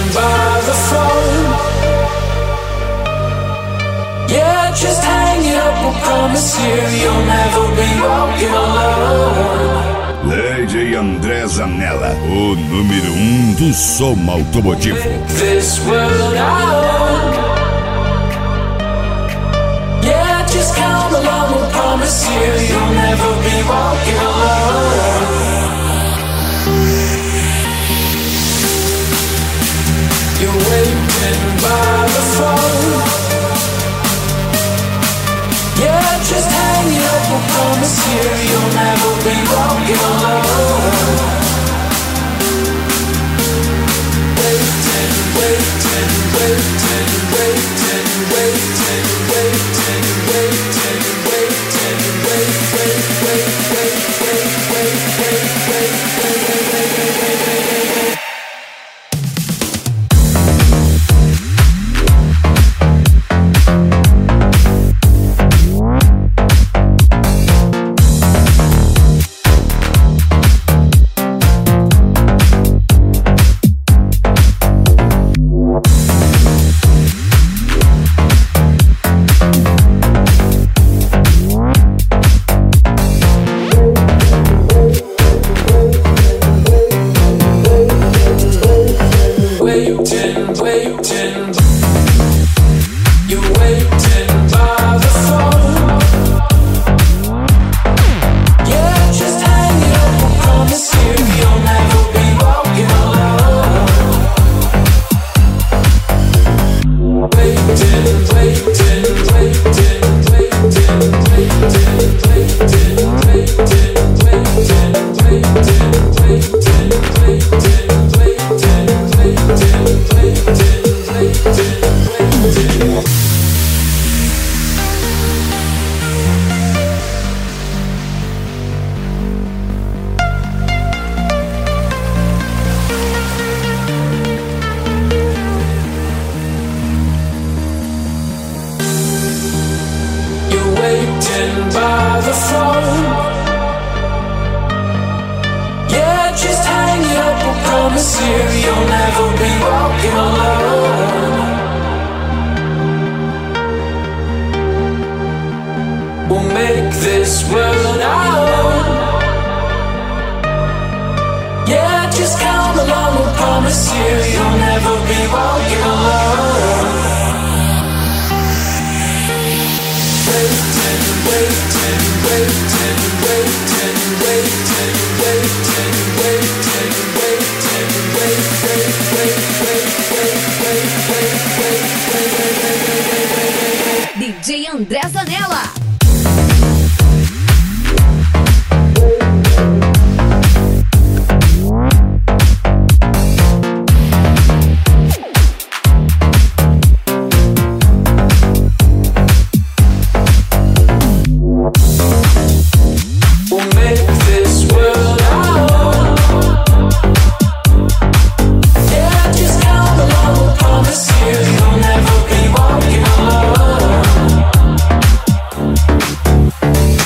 by the phone. Yeah, just hang it up, we'll promise you you'll never be walking alone. DJ André Zanella, o número 1 do som automotivo. This world our own. Yeah, just come along, we'll promise you you'll never be walking alone. You're waiting by the phone. Yeah, just hang it up, we'll promise you you'll never be walking alone. Waiting, waiting, waiting, waiting, waiting, waiting, waiting, waiting, wait, wait, wait, wait, wait, wait, wait, wait, wait, wait, wait, wait, wait. DJ André Zanella. Never be walking alone.